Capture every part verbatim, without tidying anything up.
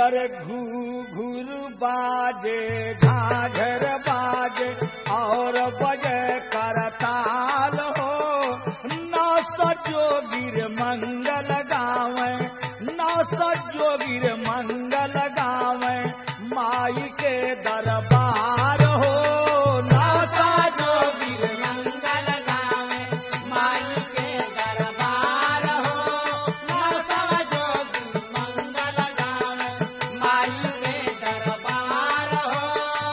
hear घू घूर बाजे झाझर बाजे और बजे करताल हो नौ जोगिर मंगल गावे नौ जोगिर मंगल गावे माई के दरबार हो नौ जोगिर मंगल गावे माई के दरबार हो नौ जोगिर मंगल गावे माई के दरबार हो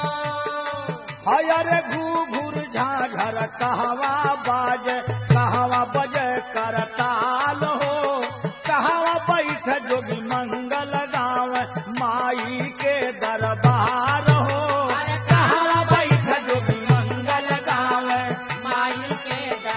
हयर घू घूर झाझर कहवा बाजे कहवा बजे करताल हो कहवा बैठ जोगी मंगल गावे माई के दरबार हो कहवा बैठ जोगी मंगल गावे माई के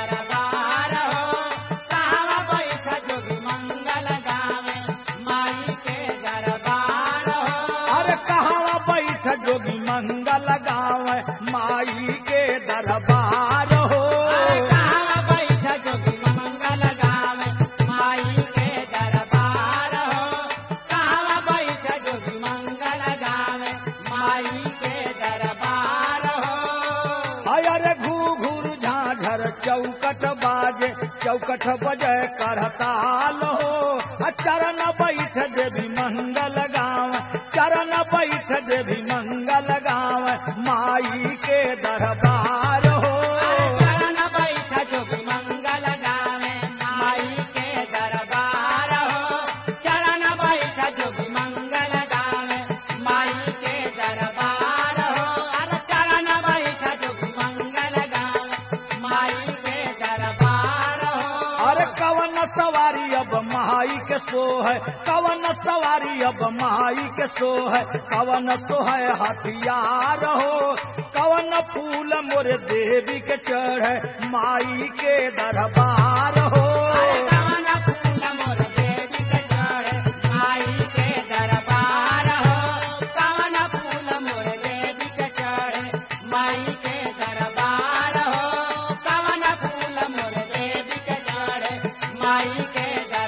दरबार हो कहाँ बैठ जोगी मंगल गावे माई के दरबार हो अरे कहवा बैठ जोगी मंगल गावे माई के दरबार हो कहाँ बैठ जोगी मंगल गावे माई के दरबार हो कहाँ बैठ जोगी मंगल गावे माई के दरबार हो अरे घू घूर झाझर चौकट बाजे चौकट बजे करताल हो चरण बैठ देवी मंगल गाँव चरण बैठ देवी मंगल गाँव माई के दरबार हो चरण बैठ जोगी मंगल गावे माई के दरबार हो चरण बैठ जोगी मंगल गावे माई के दरबार हो अरे चरण बैठ जोगी मंगल गावे माई के दरबार हो अरे कवन सवारी अब माई के सो है कवन सवारी अब माई के सो है कवन सो है हथियार हो कवन फूल मोरे देवी के चढ़े माई के दरबार हो कवन फूल मोर देवी के चढ़े माई के दरबार हो कवन फूल मोर देवी के चढ़े माई के दरबार हो कवन फूल मोर देवी के चढ़े माई के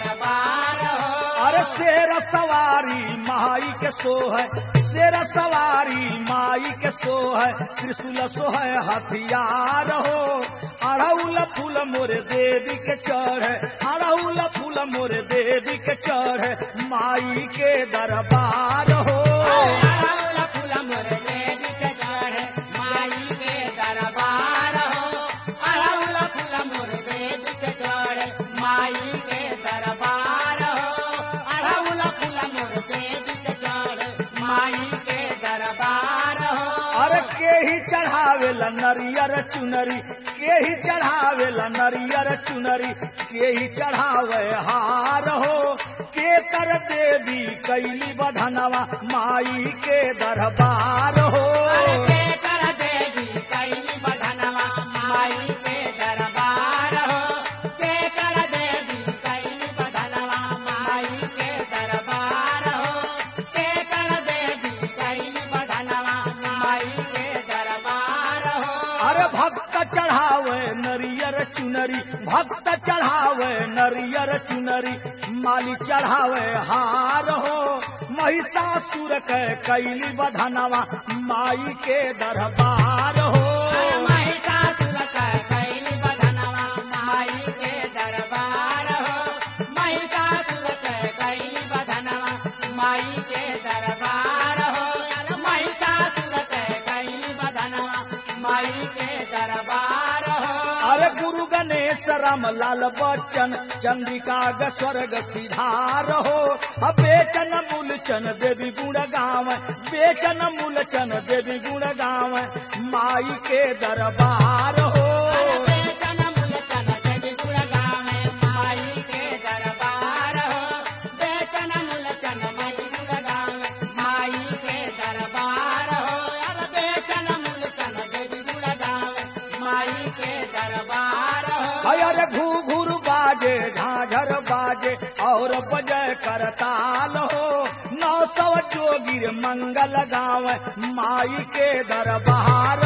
दरबार हो अरे शेर सवारी माई के सो है शेर सवारी माई के सो है त्रिशूल सो है हथियार हो अड़हुल फूल मोरे देवी के चढ़े अड़हुल फूल मोरे देवी के चढ़े माई के दरबार हो अड़हुल फूल मोर देवी के चढ़े माई के दरबार हो अड़हुल फूल मोर देवी के चढ़े माई के दरबार हो अड़हुल फूल मोर देवी के चढ़े माई के दरबार हो अरे के ही चढ़ावेला नरियर चुनरी के ही चढ़ावेला नरियर चुनरी के ही चढ़ावे हार हो के कर देवी कैली बधनवा माई के दरबार हो के कर देवी कैली बधनवा माई के दरबार हो के कर देवी कैली बधनवा माई के दरबार हो के कर देवी कैली बधनवा माई के दरबार हो अरे भक्त चढ़ावे नरियर चुनरी भक्त चढ़ावे नरियर चुनरी माली चढ़ावे हार हो महिषासुर के कैली बधनवा माई के दरबार हो महिषासुर के कैली बधनवा माई के दरबार हो महिषासुर के कैली बधनवा माई के दरबार हो महिषासुर के कैली बधनवा माई के दरबार हो अरे गुरु गणेश राम लाल बच्चन चंद्रिका ग स्वर्ग सिधार हो बेचन मूलचन देवी गुण गाँव बेचन मूलचन देवी गुण गाँव माई के दरबार हो बेचन मूलचन देवी गुण गावे माई के दरबार हो बेचन मूलचन देवी गुण गावे माई के दरबार हो अरे बेचन मूलचन देवी गुण गावे माई के दरबार हो अरे घू घूर बाजे झाझर बाजे और बजय करताल हो नौ सौ जोगिर मंगल गाँव माई के दरबार